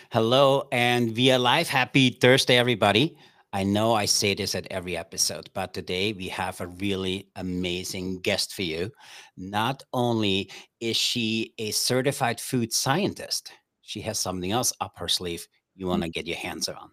Hello and via live. Happy Thursday, everybody. I know I say this at every episode, but today we have a really amazing guest for you. Not only is she a certified food scientist, she has something else up her sleeve you want to get your hands on.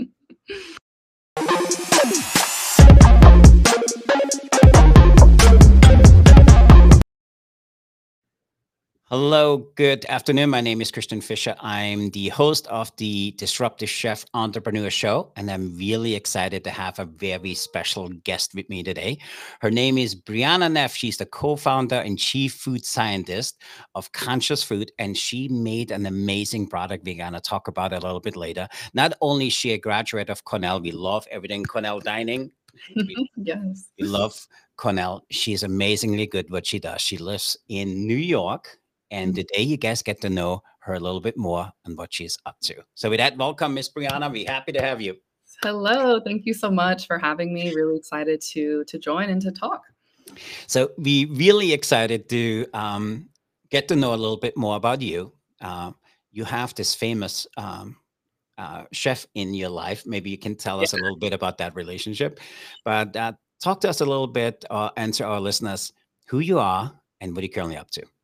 Hello, good afternoon. My name is Christian Fischer. I'm the host of the Disruptive Chef Entrepreneur Show, and I'm really excited to have a very special guest with me today. Her name is Brianna Neff. She's the co founder and chief food scientist of Conscious Food, and she made an amazing product we're going to talk about a little bit later. Not only is she a graduate of Cornell, we love everything Cornell dining. We Yes. we love Cornell. She's amazingly good what she does. She lives in New York. And today you guys get to know her a little bit more and what she's up to. So with that, welcome, Miss Brianna. We're happy to have you. Hello. Thank you so much for having me. Really excited to join and to talk. So we really excited to get to know a little bit more about you. You have this famous chef in your life. Maybe you can tell Yeah. us a little bit about that relationship. But talk to us a little bit and to our listeners who you are and what you're currently up to.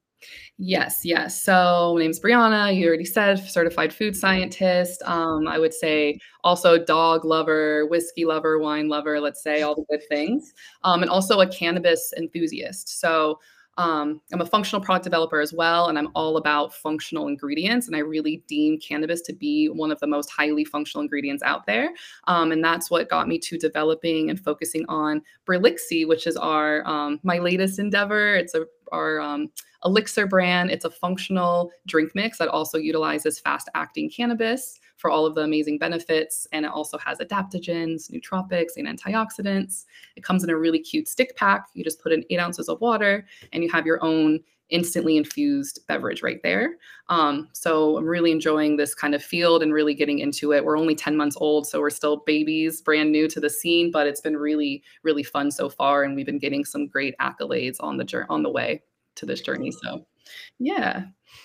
Yes. So my name's Brianna. You already said certified food scientist. I would say also dog lover, whiskey lover, wine lover. Let's say all the good things. And also a cannabis enthusiast. So I'm a functional product developer as well, and I'm all about functional ingredients. And I really deem cannabis to be one of the most highly functional ingredients out there. And that's what got me to developing and focusing on Brelixi, which is our my latest endeavor. It's our Elixir brand. It's a functional drink mix that also utilizes fast acting cannabis for all of the amazing benefits. And it also has adaptogens, nootropics, and antioxidants. It comes in a really cute stick pack. You just put in 8 ounces of water and you have your own instantly infused beverage right there. So I'm really enjoying this kind of field and really getting into it. We're only 10 months old, so we're still babies, brand new to the scene, but it's been really, really fun so far. And we've been getting some great accolades on the way to this journey. So yeah.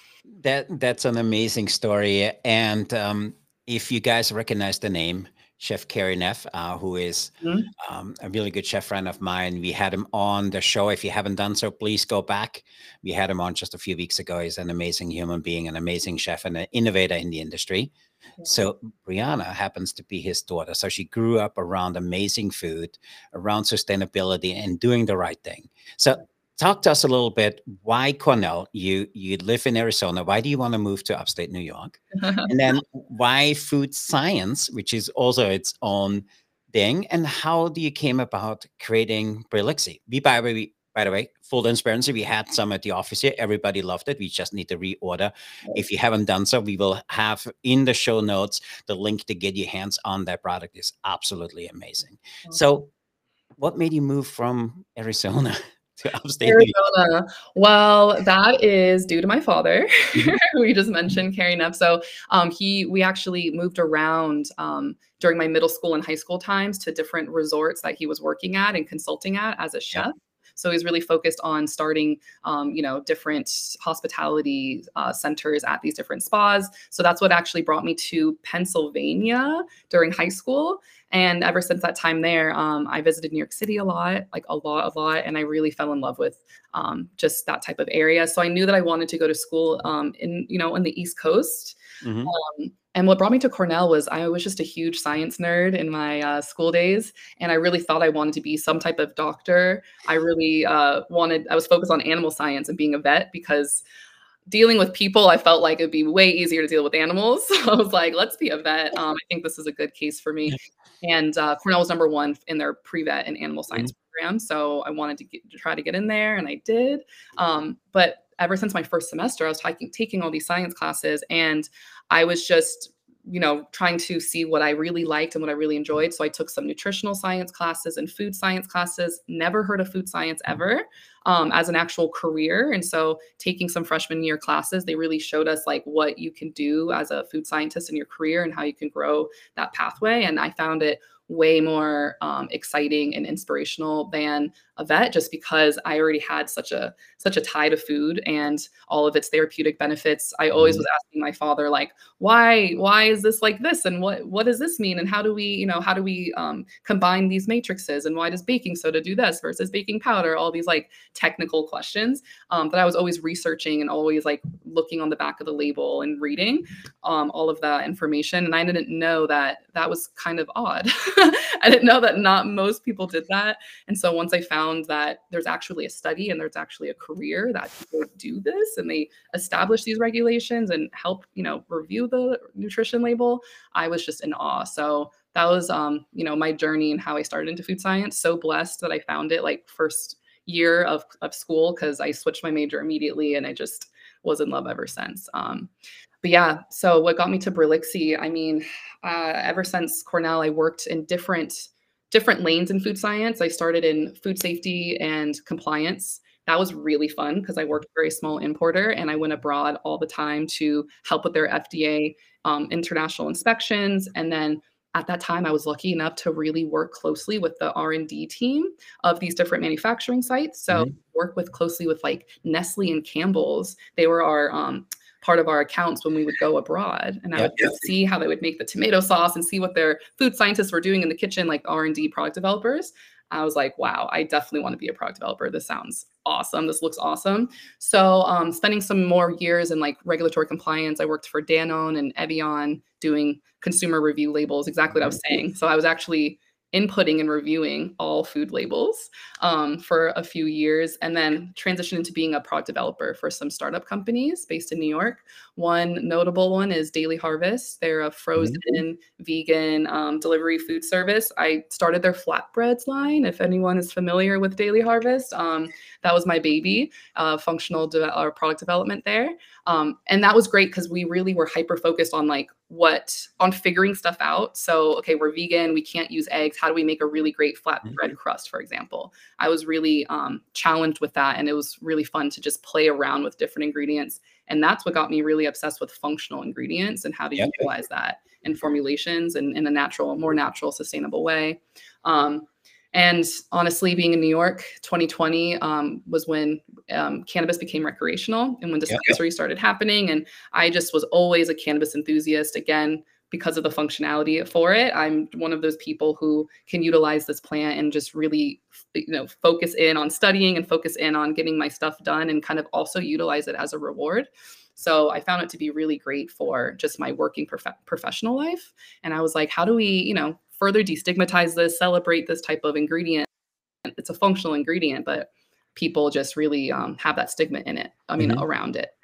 That's an amazing story. And if you guys recognize the name, Chef Carrie Neff, who is Mhm. a really good chef friend of mine. We had him on the show. If you haven't done so, please go back. We had him on just a few weeks ago. He's an amazing human being, an amazing chef, and an innovator in the industry. So Brianna happens to be his daughter. So she grew up around amazing food, around sustainability, and doing the right thing. So talk to us a little bit. Why Cornell? You live in Arizona. Why do you want to move to upstate New York? And then why food science, which is also its own thing, and how do you came about creating Brelixi? By the way, full transparency, we had some at the office here. Everybody loved it. We just need to reorder. If you haven't done so, we will have in the show notes the link to get your hands on that product. Is absolutely amazing. So, what made you move from Arizona to upstate New Arizona. Well, that is due to my father, York? who you just mentioned, Carrie Neff. So we actually moved around during my middle school and high school times to different resorts that he was working at and consulting at as a Yeah. chef. So he's really focused on starting, different hospitality centers at these different spas. So that's what actually brought me to Pennsylvania during high school. And ever since that time there, I visited New York City a lot, like a lot. And I really fell in love with just that type of area. So I knew that I wanted to go to school in the East Coast. Hmm. And what brought me to Cornell was I was just a huge science nerd in my school days. And I really thought I wanted to be some type of doctor. I really I was focused on animal science and being a vet because dealing with people, I felt like it'd be way easier to deal with animals. So I was like, let's be a vet. I think this is a good case for me. And Cornell was number one in their pre-vet and animal science program. So I wanted to try to get in there, and I did. But ever since my first semester, I was taking all these science classes, and I was just trying to see what I really liked and what I really enjoyed. So I took some nutritional science classes and food science classes, never heard of food science ever as an actual career. And so taking some freshman year classes, they really showed us like what you can do as a food scientist in your career and how you can grow that pathway. And I found it way more exciting and inspirational than a vet, just because I already had such a tie to food and all of its therapeutic benefits. I always was asking my father, like, why is this like this, and what does this mean, and how do we combine these matrices, and why does baking soda do this versus baking powder, all these like technical questions that I was always researching and always like looking on the back of the label and reading all of that information. And I didn't know that was kind of odd. I didn't know that not most people did that. And so once I found that there's actually a study and there's actually a career that people do this and they establish these regulations and help, review the nutrition label, I was just in awe. So that was, my journey and how I started into food science. So blessed that I found it like first year of school, because I switched my major immediately and I just was in love ever since. But yeah, so what got me to Brillixi, I mean, ever since Cornell, I worked in different lanes in food science. I started in food safety and compliance. That was really fun because I worked for a small importer and I went abroad all the time to help with their FDA international inspections. And then at that time, I was lucky enough to really work closely with the R&D team of these different manufacturing sites. So work with closely with like Nestle and Campbell's. They were our part of our accounts when we would go abroad, and I would see how they would make the tomato sauce and see what their food scientists were doing in the kitchen, like R&D product developers. I was like, wow, I definitely want to be a product developer. This sounds awesome. This looks awesome. So spending some more years in like regulatory compliance, I worked for Danone and Evian doing consumer review labels, exactly what I was saying. So I was actually inputting and reviewing all food labels for a few years, and then transitioned into being a product developer for some startup companies based in New York. One notable one is Daily Harvest. They're a frozen vegan delivery food service. I started their flatbreads line. If anyone is familiar with Daily Harvest, that was my baby, functional or product development there. And that was great because we really were hyper focused on on figuring stuff out. So, okay, we're vegan, we can't use eggs. How do we make a really great flatbread crust, for example? I was really challenged with that. And it was really fun to just play around with different ingredients. And that's what got me really obsessed with functional ingredients and how to utilize that in formulations and in a more natural, sustainable way. And honestly, being in New York, 2020 was when cannabis became recreational and when dispensaries started happening. And I just was always a cannabis enthusiast, again, because of the functionality for it. I'm one of those people who can utilize this plant and just really, focus in on studying and focus in on getting my stuff done and kind of also utilize it as a reward. So I found it to be really great for just my working professional life. And I was like, how do we, further destigmatize this, celebrate this type of ingredient? It's a functional ingredient, but people just really have that stigma in it. Around it.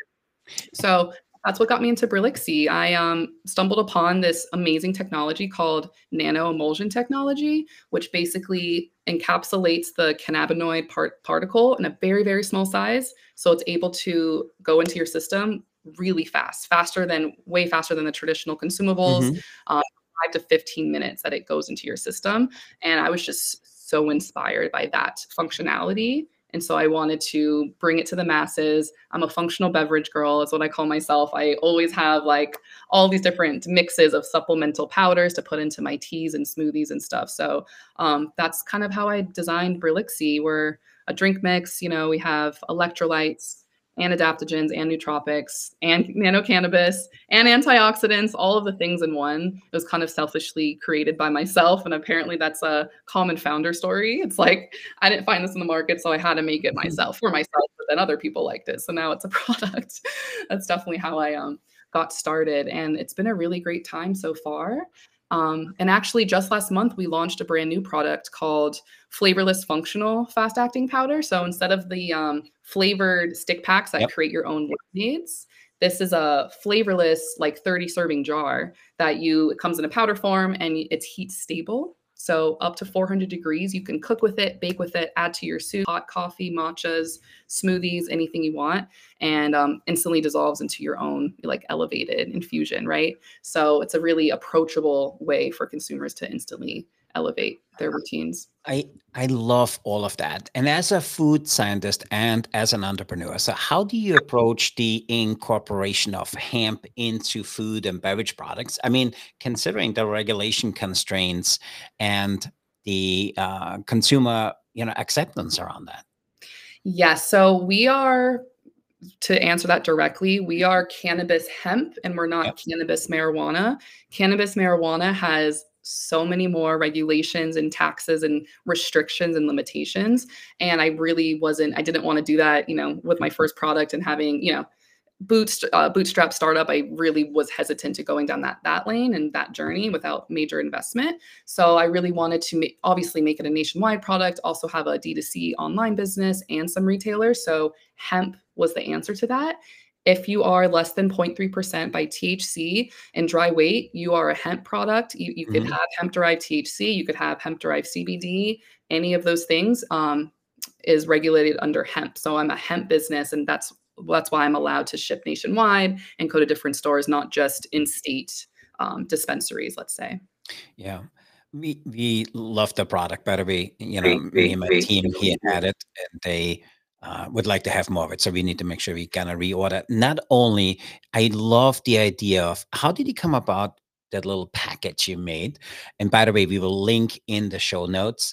So that's what got me into Brillixi. I stumbled upon this amazing technology called nano emulsion technology, which basically encapsulates the cannabinoid particle in a very, very small size. So it's able to go into your system really fast, way faster than the traditional consumables. 5 to 15 minutes that it goes into your system. And I was just so inspired by that functionality. And so I wanted to bring it to the masses. I'm a functional beverage girl, is what I call myself. I always have all these different mixes of supplemental powders to put into my teas and smoothies and stuff. So that's kind of how I designed Brillixi. We're a drink mix. We have electrolytes and adaptogens and nootropics and nano cannabis and antioxidants, all of the things in one. It was kind of selfishly created by myself. And apparently that's a common founder story. It's like, I didn't find this in the market, so I had to make it for myself, but then other people liked it. So now it's a product. That's definitely how I got started. And it's been a really great time so far. And actually just last month, we launched a brand new product called Flavorless Functional Fast Acting Powder. So instead of the flavored stick packs that create your own lemonades, this is a flavorless, 30 serving jar it comes in a powder form and it's heat stable. So up to 400 degrees, you can cook with it, bake with it, add to your soup, hot coffee, matchas, smoothies, anything you want, and instantly dissolves into your own elevated infusion, right? So it's a really approachable way for consumers to instantly elevate their routines. I love all of that. And as a food scientist and as an entrepreneur, so how do you approach the incorporation of hemp into food and beverage products? I mean, considering the regulation constraints and the consumer, acceptance around that. Yes. So we are, to answer that directly, we are cannabis hemp and we're Yep. not cannabis marijuana. Cannabis marijuana has so many more regulations and taxes and restrictions and limitations. And I didn't want to do that, with my first product and having, bootstrap startup. I really was hesitant to going down that lane and that journey without major investment. So I really wanted to obviously make it a nationwide product, also have a D2C online business and some retailers. So hemp was the answer to that. If you are less than 0.3% by THC and dry weight, you are a hemp product. You could Mhm. have hemp derived THC, you could have hemp derived CBD, any of those things. Is regulated under hemp. So I'm a hemp business, and that's why I'm allowed to ship nationwide and go to different stores, not just in-state dispensaries, let's say. Yeah. We love the product. By the way, me and my team here at it, and they would like to have more of it. So we need to make sure we kind of reorder. Not only, I love the idea of how did you come about that little package you made? And by the way, we will link in the show notes.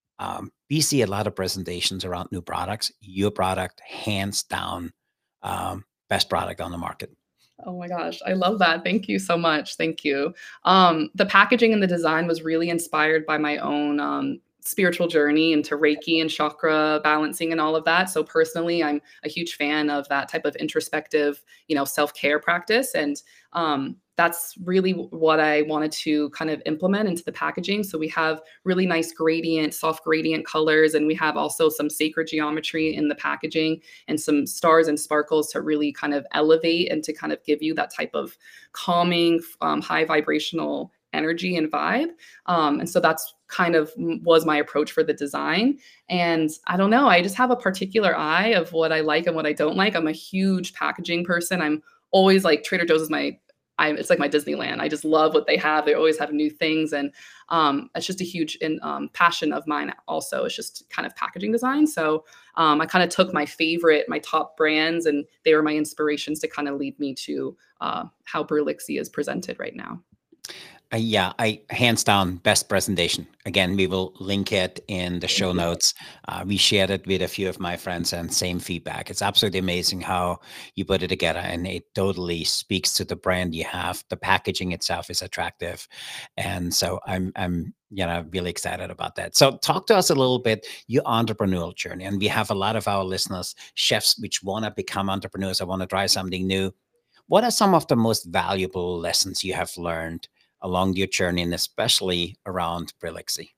We see a lot of presentations around new products. Your product, hands down, best product on the market. Oh my gosh, I love that. Thank you so much. Thank you. The packaging and the design was really inspired by my own spiritual journey into Reiki and chakra balancing and all of that. So personally, I'm a huge fan of that type of introspective, self-care practice. And that's really what I wanted to kind of implement into the packaging. So we have really nice gradient, soft gradient colors, and we have also some sacred geometry in the packaging and some stars and sparkles to really kind of elevate and to kind of give you that type of calming, high vibrational energy and vibe. And so that's kind of was my approach for the design. And I don't know, I just have a particular eye of what I like and what I don't like. I'm a huge packaging person. I'm always like Trader Joe's is it's like my Disneyland. I just love what they have. They always have new things. And it's just a huge passion of mine also. It's just kind of packaging design. So I kind of took my top brands, and they were my inspirations to kind of lead me to how Brulixie is presented right now. Yeah, I hands down best presentation. Again, we will link it in the Thank show you. notes. We shared it with a few of my friends and same feedback. It's absolutely amazing how you put it together, and it totally speaks to the brand you have. The packaging itself is attractive, and so I'm really excited about that. So talk to us a little bit your entrepreneurial journey, and we have a lot of our listeners, chefs, which want to become entrepreneurs. I want to try something new. What are some of the most valuable lessons you have learned along your journey, and especially around Brulixie?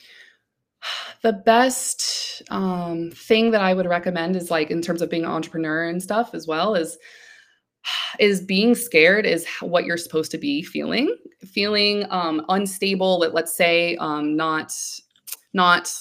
The best thing that I would recommend is like in terms of being an entrepreneur and stuff as well is being scared is what you're supposed to be feeling unstable. Let's say not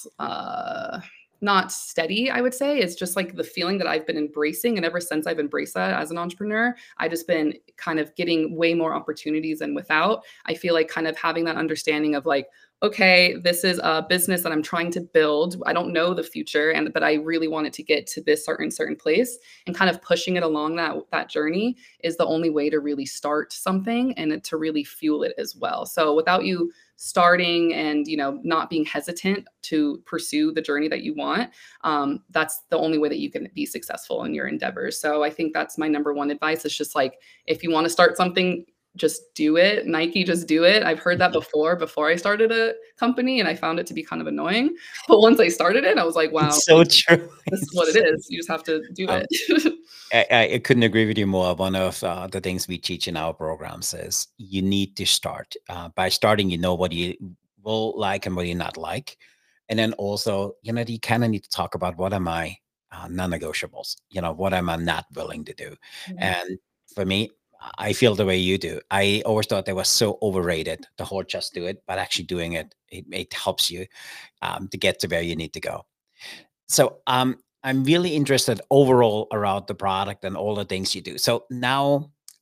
not steady, I would say. It's just like the feeling that I've been embracing. And ever since I've embraced that as an entrepreneur, I just been kind of getting way more opportunities than without. I feel like kind of having that understanding of like, okay, this is a business that I'm trying to build. I don't know the future, but I really want it to get to this certain place, and kind of pushing it along that journey is the only way to really start something and to really fuel it as well. So without you starting and not being hesitant to pursue the journey that you want, that's the only way that you can be successful in your endeavors. So I think that's my number one advice. It's just like, if you want to start something, just do it. Nike, just do it. I've heard that before I started a company, and I found it to be kind of annoying. But once I started it, I was like, wow, It's so true. this is what it is. You just have to do Um, it. I couldn't agree with you more. One of the things we teach in our programs is you need to start. By starting, you know what you will like and what you not like. And then also, you kind of need to talk about what are my non-negotiables, what am I not willing to do? Mhm. And for me, I feel the way you do. I always thought they was so overrated, the whole just do it, but actually doing it helps you to get to where you need to go. So I'm really interested overall around the product and all the things you do. So now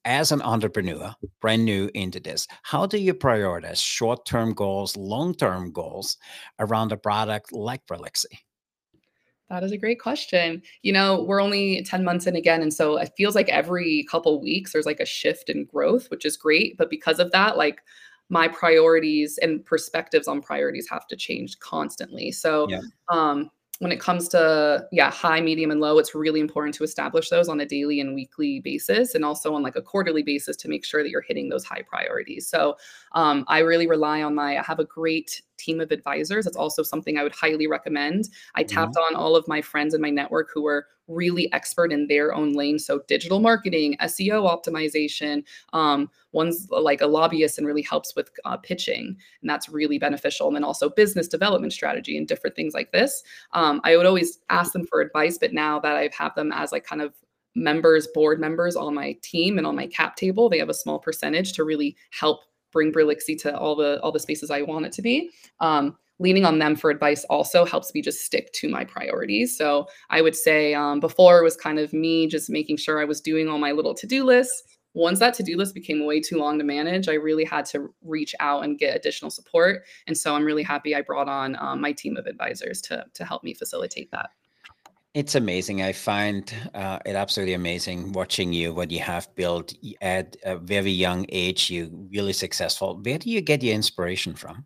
as an entrepreneur, brand new into this, how do you prioritize short-term goals, long-term goals around a product like Brelixi? That is a great question. We're only 10 months in again, and so it feels like every couple weeks there's like a shift in growth, which is great. But because of that, like my priorities and perspectives on priorities have to change constantly. So Yeah. um when it comes to high, medium, and low, it's really important to establish those on a daily and weekly basis, and also on like a quarterly basis to make sure that you're hitting those high priorities. So I really rely on I have a great team of advisors. That's also something I would highly recommend. I tapped Mhm. on all of my friends in my network who were really expert in their own lane. So digital marketing, SEO optimization, one's like a lobbyist and really helps with pitching. And that's really beneficial. And then also business development strategy and different things like this. I would always ask them for advice, but now that I've had them as like kind of board members on my team and on my cap table, they have a small percentage to really help bring Brelixi to all the spaces I want it to be. Leaning on them for advice also helps me just stick to my priorities. So I would say before it was kind of me just making sure I was doing all my little to-do lists. Once that to-do list became way too long to manage, I really had to reach out and get additional support. And so I'm really happy I brought on my team of advisors to help me facilitate that. It's amazing. I find it absolutely amazing watching you, what you have built at a very young age. You really successful. Where do you get your inspiration from?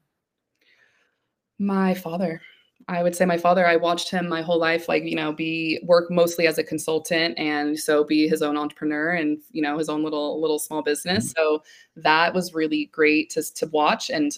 My father. I would say my father, I watched him my whole life, like, be work mostly as a consultant and so be his own entrepreneur and, his own little small business. Mhm. So that was really great to watch. And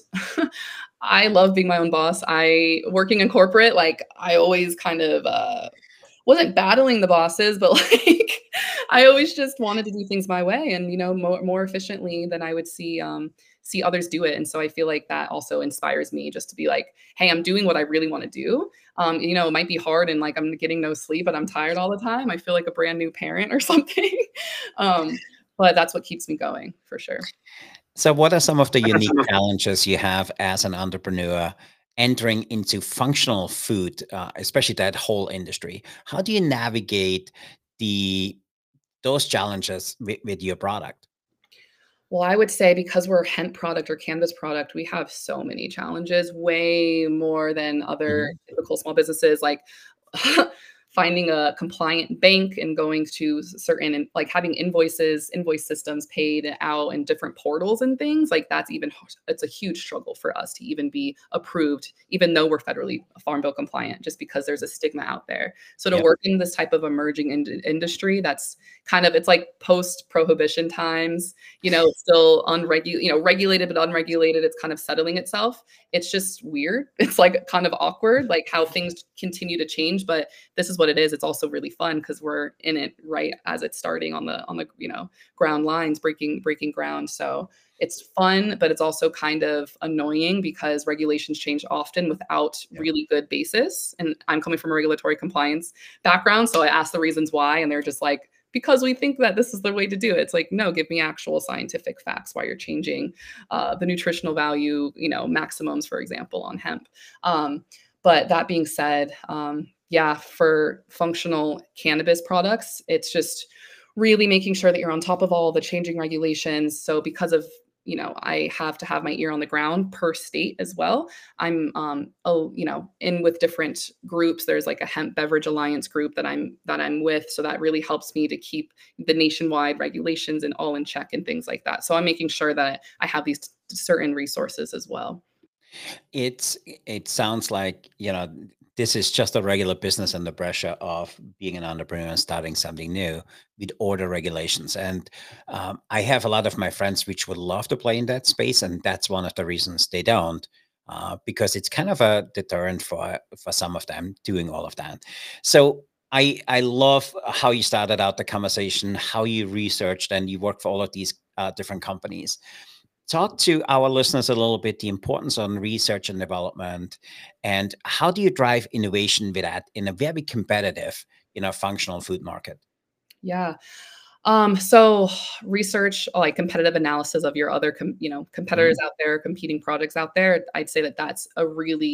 I love being my own boss. Working in corporate, like I always kind of wasn't battling the bosses, but like I always just wanted to do things my way and more efficiently than I would see others do it. And so I feel like that also inspires me just to be like, hey, I'm doing what I really want to do. It might be hard and like I'm getting no sleep, but I'm tired all the time. I feel like a brand new parent or something. um, but that's what keeps me going for sure. So, what are some of the unique challenges you have as an entrepreneur entering into functional food, especially that whole industry? How do you navigate the those challenges with your product? Well, I would say because we're a hemp product or cannabis product, we have so many challenges, way more than other Mhm. typical small businesses, like finding a compliant bank and going to certain and like having invoice systems paid out in different portals and things like it's a huge struggle for us to even be approved, even though we're federally Farm Bill compliant, just because there's a stigma out there. So to Yep. work in this type of emerging industry, that's it's like post prohibition times, it's still unregulated, regulated but unregulated. It's kind of settling itself. It's just weird. It's like kind of awkward, like how things continue to change. But this is what it is. It's also really fun because we're in it right as it's starting on the ground lines, breaking ground. So it's fun, but it's also kind of annoying because regulations change often without Yep. really good basis. And I'm coming from a regulatory compliance background, so I asked the reasons why, and they're just like, because we think that this is the way to do it. It's like, no, give me actual scientific facts why you're changing the nutritional value, maximums, for example, on hemp. But that being said, yeah, for functional cannabis products, it's just really making sure that you're on top of all the changing regulations. So because of I have to have my ear on the ground per state as well. I'm in with different groups. There's like a hemp beverage alliance group that I'm with. So that really helps me to keep the nationwide regulations and all in check and things like that. So I'm making sure that I have these certain resources as well. It sounds like, this is just a regular business and the pressure of being an entrepreneur and starting something new with order regulations. And I have a lot of my friends which would love to play in that space, and that's one of the reasons they don't, because it's kind of a deterrent for some of them doing all of that. So I love how you started out the conversation, how you researched and you work for all of these different companies. Talk to our listeners a little bit the importance on research and development, and how do you drive innovation with that in a very competitive, functional food market? Yeah. So research, like competitive analysis of your other, competitors Mhm. out there, competing products out there. I'd say that that's a really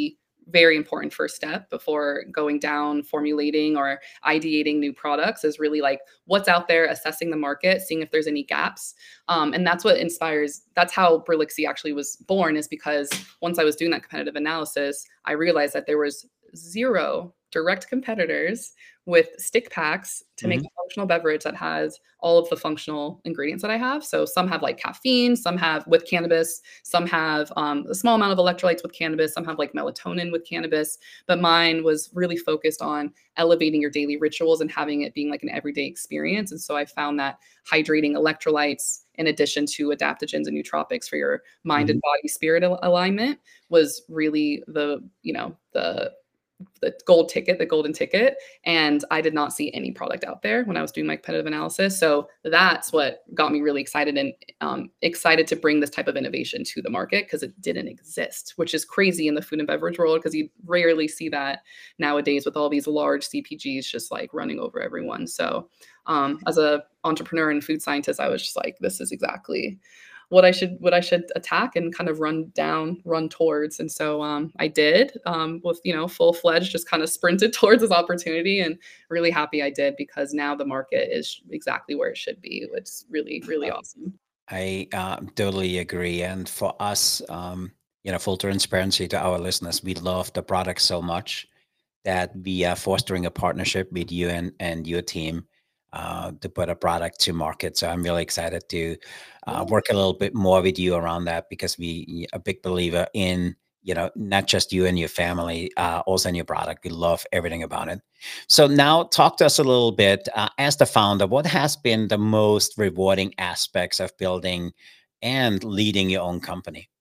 very important first step before going down formulating or ideating new products is really like what's out there, assessing the market, seeing if there's any gaps. And that's what inspires, that's how Brillixie actually was born, is because once I was doing that competitive analysis, I realized that there was zero direct competitors with stick packs to make a functional beverage that has all of the functional ingredients that I have. So some have like caffeine, some have with cannabis, some have a small amount of electrolytes with cannabis, some have like melatonin with cannabis. But mine was really focused on elevating your daily rituals and having it being like an everyday experience. And so I found that hydrating electrolytes in addition to adaptogens and nootropics for your mind and body spirit alignment was really the, you know, the golden ticket. And I did not see any product out there when I was doing my competitive analysis. So that's what got me really excited and excited to bring this type of innovation to the market, because it didn't exist, which is crazy in the food and beverage world, because you rarely see that nowadays with all these large CPGs just like running over everyone. So as a entrepreneur and food scientist, I was just like, this is exactly what I should attack and kind of run towards. And so I did with, you know, full-fledged, just kind of sprinted towards this opportunity, and really happy I did, because now the market is exactly where it should be. It's really, really awesome. I totally agree. And for us, you know, full transparency to our listeners, we love the product so much that we are fostering a partnership with you and your team to put a product to market. So I'm really excited to work a little bit more with you around that, because we a big believer in, you know, not just you and your family, also in your product. We love everything about it. So now talk to us a little bit, as the founder, what has been the most rewarding aspects of building and leading your own company?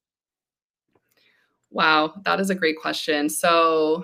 Wow, that is a great question. So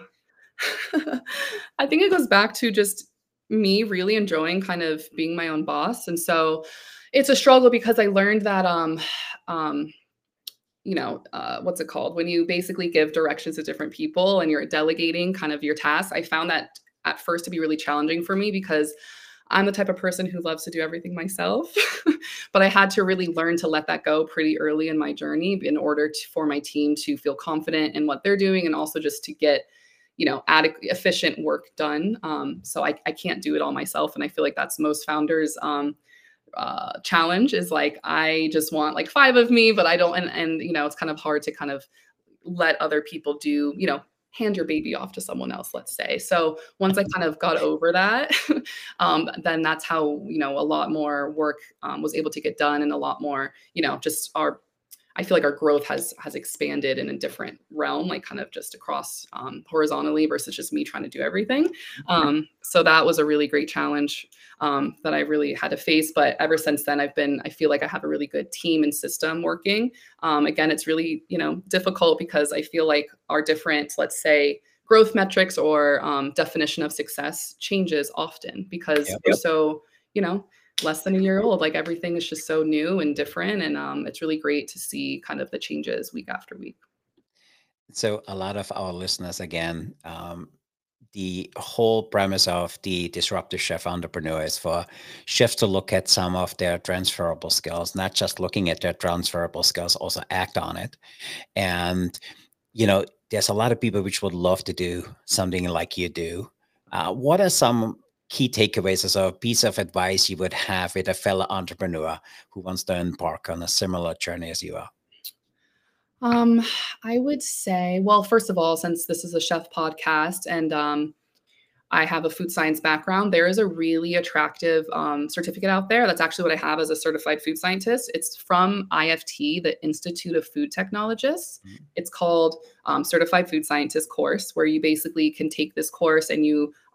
I think it goes back to just me really enjoying kind of being my own boss. And so it's a struggle, because I learned that um you know, what's it called? When you basically give directions to different people and you're delegating kind of your tasks, I found that at first to be really challenging for me, because I'm the type of person who loves to do everything myself. But I had to really learn to let that go pretty early in my journey in order for my team to feel confident in what they're doing, and also just to get, you know, adequate, efficient work done. So I can't do it all myself. And I feel like that's most founders' challenge, is like, I just want like 5 of me, but I don't, and, you know, it's kind of hard to kind of let other people do, you know, hand your baby off to someone else, let's say. So once I kind of got over that, then that's how, you know, a lot more work was able to get done, and a lot more, you know, just I feel like our growth has expanded in a different realm, like kind of just across horizontally versus just me trying to do everything. So that was a really great challenge that I really had to face. But ever since then, I feel like I have a really good team and system working. Again, it's really, you know, difficult, because I feel like our different, let's say, growth metrics or definition of success changes often, because we're so, you know, less than a year old. Like everything is just so new and different. And it's really great to see kind of the changes week after week. So a lot of our listeners, again, the whole premise of the disruptive chef entrepreneur is for chefs to look at some of their transferable skills, not just looking at their transferable skills, also act on it. And, you know, there's a lot of people which would love to do something like you do. What are some key takeaways as a piece of advice you would have with a fellow entrepreneur who wants to embark on a similar journey as you are? Um, I would say, well, first of all, since this is a chef podcast and I have a food science background, there is a really attractive certificate out there. That's actually what I have as a certified food scientist. It's from IFT, the Institute of Food Technologists. Mhm. It's called Certified Food Scientist course, where you basically can take this course and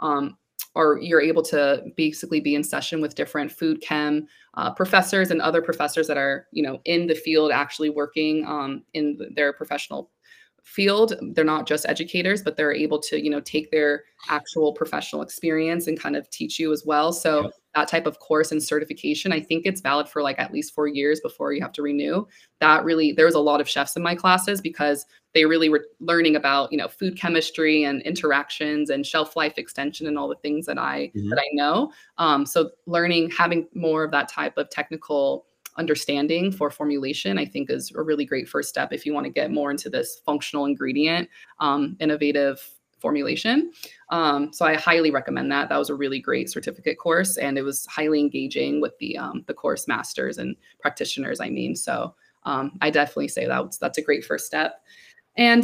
or you're able to basically be in session with different food chem professors and other professors that are, you know, in the field actually working in their professional field. They're not just educators, but they're able to, you know, take their actual professional experience and kind of teach you as well. So Yep. that type of course and certification, I think it's valid for like at least 4 years before you have to renew. That really, there was a lot of chefs in my classes, because they really were learning about, you know, food chemistry and interactions and shelf life extension and all the things that I Mhm. know. So learning, having more of that type of technical understanding for formulation, I think is a really great first step if you want to get more into this functional ingredient, innovative formulation. So I highly recommend that. That was a really great certificate course, and it was highly engaging with the course masters and practitioners. I mean, so I definitely say that's a great first step. And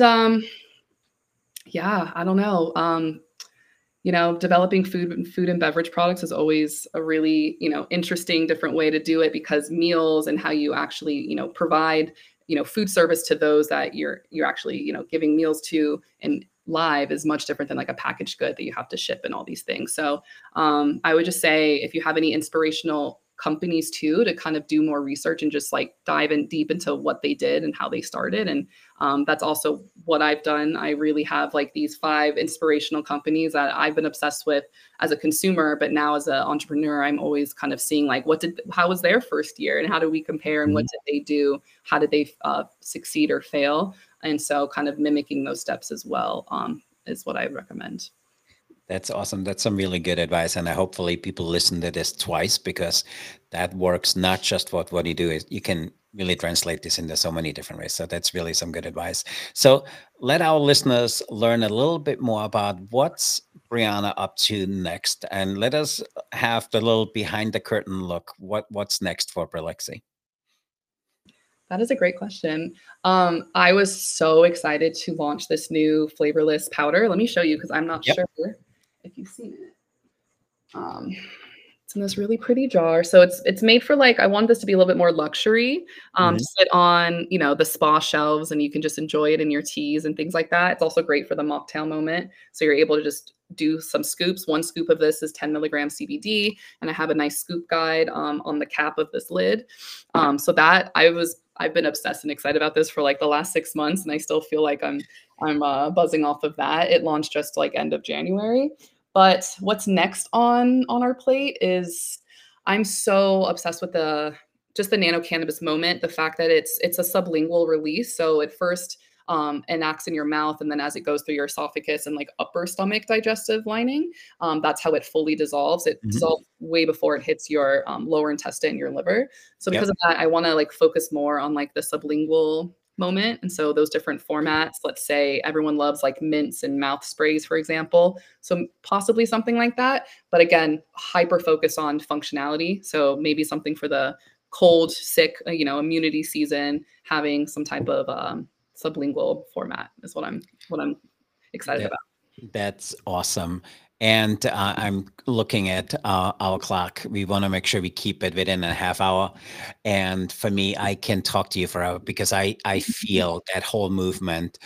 yeah, I don't know. Developing food and beverage products is always a really, interesting, different way to do it, because meals and how you actually, provide, food service to those that you're actually, giving meals to and live is much different than like a packaged good that you have to ship and all these things. So I would just say if you have any inspirational companies too, to kind of do more research and just like dive in deep into what they did and how they started. And that's also what I've done. I really have like these 5 inspirational companies that I've been obsessed with as a consumer, but now as an entrepreneur, I'm always kind of seeing like how was their first year and how do we compare and what did they do? How did they succeed or fail? And so kind of mimicking those steps as well is what I recommend. That's awesome. That's some really good advice. And hopefully people listen to this twice, because that works not just what you do, is you can really translate this into so many different ways. So that's really some good advice. So let our listeners learn a little bit more about what's Brianna up to next, and let us have the little behind the curtain look. What's next for Brelexi? That is a great question. I was so excited to launch this new flavorless powder. Let me show you because I'm not sure if you've seen it. It's in this really pretty jar. So it's made for like, I want this to be a little bit more luxury, to sit on, the spa shelves, and you can just enjoy it in your teas and things like that. It's also great for the mocktail moment. So you're able to just do some scoops. 1 scoop of this is 10 milligrams CBD. And I have a nice scoop guide on the cap of this lid. So that I've been obsessed and excited about this for like the last 6 months. And I still feel like I'm buzzing off of that. It launched just like end of January. But what's next on our plate is I'm so obsessed with just the nano cannabis moment. The fact that it's a sublingual release. So it first enacts in your mouth, and then as it goes through your esophagus and like upper stomach digestive lining, that's how it fully dissolves. It dissolves way before it hits your lower intestine, your liver. So because of that, I want to like focus more on like the sublingual moment. And so those different formats, let's say everyone loves like mints and mouth sprays, for example. So possibly something like that. But again, hyper focus on functionality. So maybe something for the cold, sick, immunity season, having some type of sublingual format is what I'm excited about. That's awesome. And I'm looking at our clock. We want to make sure we keep it within a half hour. And for me, I can talk to you forever, because I feel that whole movement.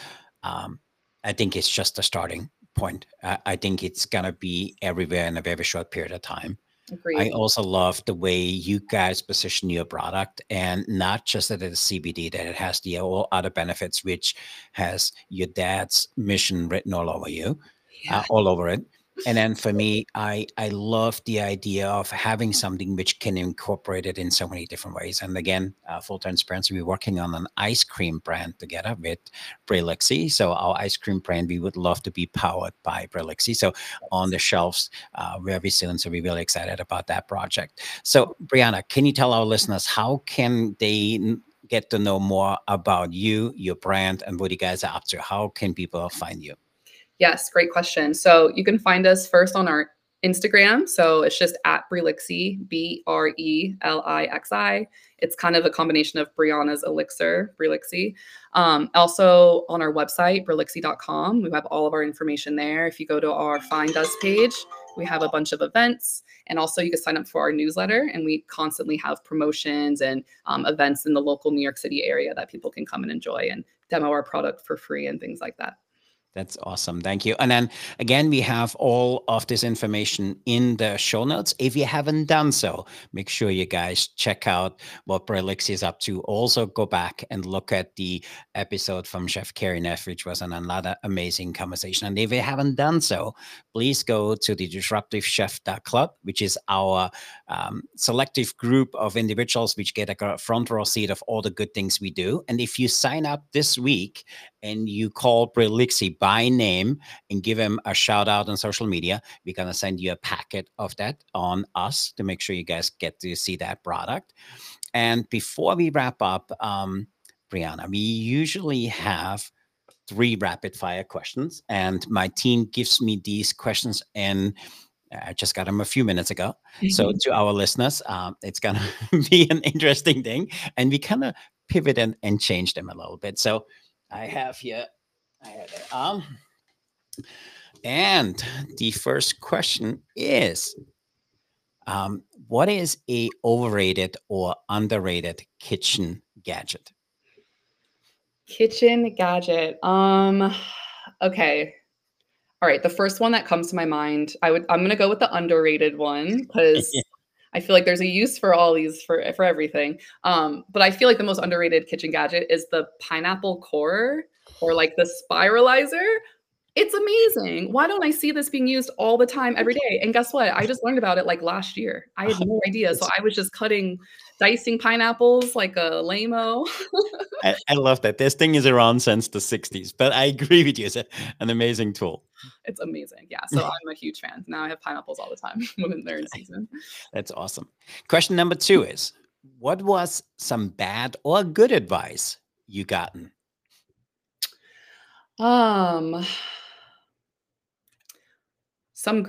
I think it's just a starting point. I think it's going to be everywhere in a very short period of time. Agreed. I also love the way you guys position your product, and not just that it's CBD, that it has the all other benefits, which has your dad's mission written all over you, all over it. And then for me, I love the idea of having something which can incorporate it in so many different ways. And again, full transparency, we're working on an ice cream brand together with Brelexi. So our ice cream brand, we would love to be powered by Brelexi. So on the shelves very soon. So we're really excited about that project. So Brianna, can you tell our listeners, how can they get to know more about you, your brand, and what you guys are up to? How can people find you? Yes, great question. So you can find us first on our Instagram. So it's just at Brelixi, Brelixi. It's kind of a combination of Brianna's elixir, Brelixi. Also on our website, brelixi.com, we have all of our information there. If you go to our Find Us page, we have a bunch of events. And also you can sign up for our newsletter, and we constantly have promotions and events in the local New York City area that people can come and enjoy and demo our product for free and things like that. That's awesome. Thank you. And then again, we have all of this information in the show notes. If you haven't done so, make sure you guys check out what Brelexi is up to. Also go back and look at the episode from Chef Carrie Neff, which was another amazing conversation. And if you haven't done so, please go to the Disruptive Chef Club, which is our selective group of individuals which get a front row seat of all the good things we do. And if you sign up this week and you call Brelexi by name and give him a shout out on social media, we're going to send you a packet of that on us to make sure you guys get to see that product. And before we wrap up, Brianna, we usually have 3 rapid fire questions, and my team gives me these questions, and I just got them a few minutes ago. So to our listeners, it's going to be an interesting thing, and we kind of pivot and change them a little bit. So I have here, and the first question is, what is a overrated or underrated kitchen gadget? Kitchen gadget. Okay. All right. The first one that comes to my mind, I'm gonna go with the underrated one because I feel like there's a use for all these for everything. But I feel like the most underrated kitchen gadget is the pineapple core or like the spiralizer. It's amazing. Why don't I see this being used all the time, every day? And guess what? I just learned about it like last year. I had no idea. So I was just dicing pineapples like a lame-o. I love that. This thing is around since the 60s, but I agree with you. It's an amazing tool. It's amazing. Yeah. So I'm a huge fan. Now I have pineapples all the time when they're in season. That's awesome. Question number 2 is, what was some bad or good advice you gotten? Some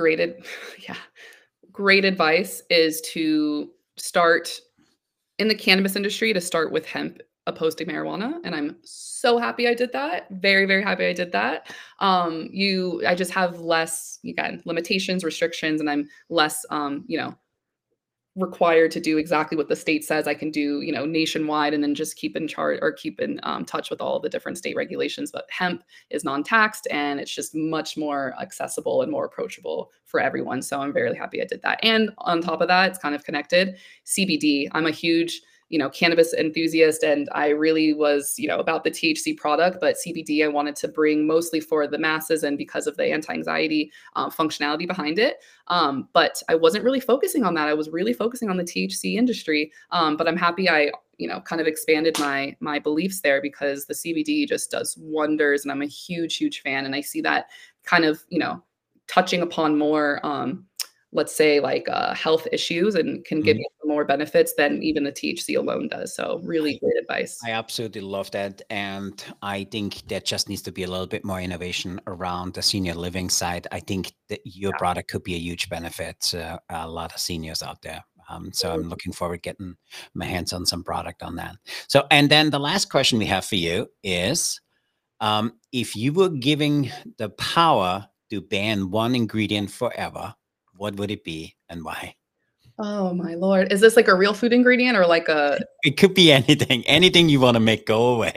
great advice is to start in the cannabis industry, to start with hemp opposed to marijuana. And I'm so happy I did that. Very, very happy I did that. I just have less, again, limitations, restrictions, and I'm less, required to do exactly what the state says I can do, nationwide, and then just keep in charge or keep in touch with all the different state regulations. But hemp is non-taxed and it's just much more accessible and more approachable for everyone. So I'm very happy I did that. And on top of that, it's kind of connected. CBD. I'm a huge cannabis enthusiast, and I really was, about the THC product, but CBD I wanted to bring mostly for the masses and because of the anti-anxiety functionality behind it. But I wasn't really focusing on that. I was really focusing on the THC industry. But I'm happy I, kind of expanded my beliefs there because the CBD just does wonders, and I'm a huge, huge fan. And I see that kind of, touching upon more, let's say like health issues, and can give you more benefits than even the THC alone does. So really great advice. I absolutely love that. And I think there just needs to be a little bit more innovation around the senior living side. I think that your product could be a huge benefit to a lot of seniors out there. So I'm looking forward to getting my hands on some product on that. So, and then the last question we have for you is, if you were giving the power to ban one ingredient forever, what would it be and why? Oh my Lord. Is this like a real food ingredient or like a? It could be anything you want to make go away.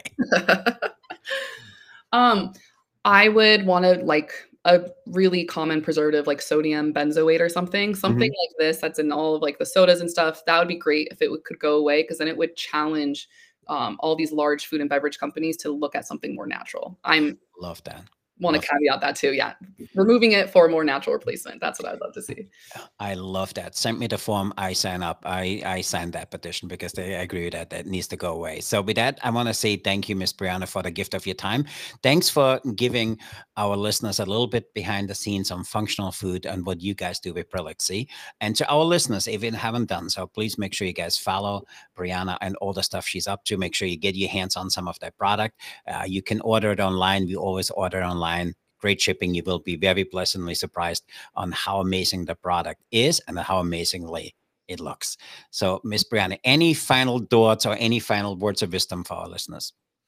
I would want to like a really common preservative like sodium benzoate or something like this that's in all of like the sodas and stuff. That would be great if it could go away, because then it would challenge all these large food and beverage companies to look at something more natural. Love that. Want to caveat that too. Yeah. Removing it for a more natural replacement. That's what I'd love to see. I love that. Send me the form. I sign up. I signed that petition because they agree that that needs to go away. So with that, I want to say thank you, Miss Brianna, for the gift of your time. Thanks for giving our listeners a little bit behind the scenes on functional food and what you guys do with Prolixy. And to our listeners, if you haven't done so, please make sure you guys follow Brianna and all the stuff she's up to. Make sure you get your hands on some of that product. You can order it online. We always order online. Great shipping. You will be very pleasantly surprised on how amazing the product is and how amazingly it looks. So, Miss Brianna, any final thoughts or any final words of wisdom for our listeners?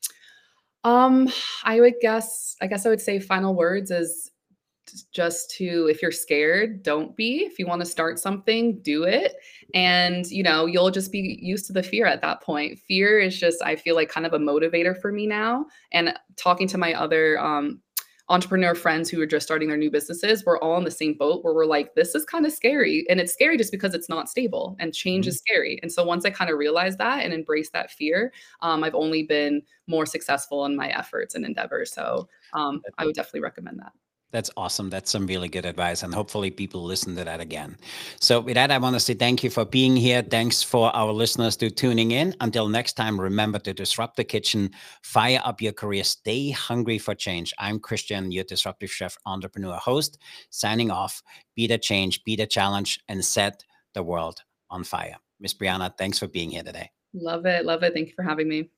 I guess I would say final words is just to, if you're scared, don't be. If you want to start something, do it. And, you'll just be used to the fear at that point. Fear is just, I feel like, kind of a motivator for me now. And talking to my other entrepreneur friends who are just starting their new businesses, we're all in the same boat where we're like, this is kind of scary. And it's scary just because it's not stable, and change is scary. And so once I kind of realized that and embraced that fear, I've only been more successful in my efforts and endeavors. So I would definitely recommend that. That's awesome. That's some really good advice. And hopefully people listen to that again. So with that, I want to say thank you for being here. Thanks for our listeners to tuning in. Until next time, remember to disrupt the kitchen, fire up your career, stay hungry for change. I'm Christian, your disruptive chef, entrepreneur, host, signing off. Be the change, be the challenge, and set the world on fire. Miss Brianna, thanks for being here today. Love it. Love it. Thank you for having me.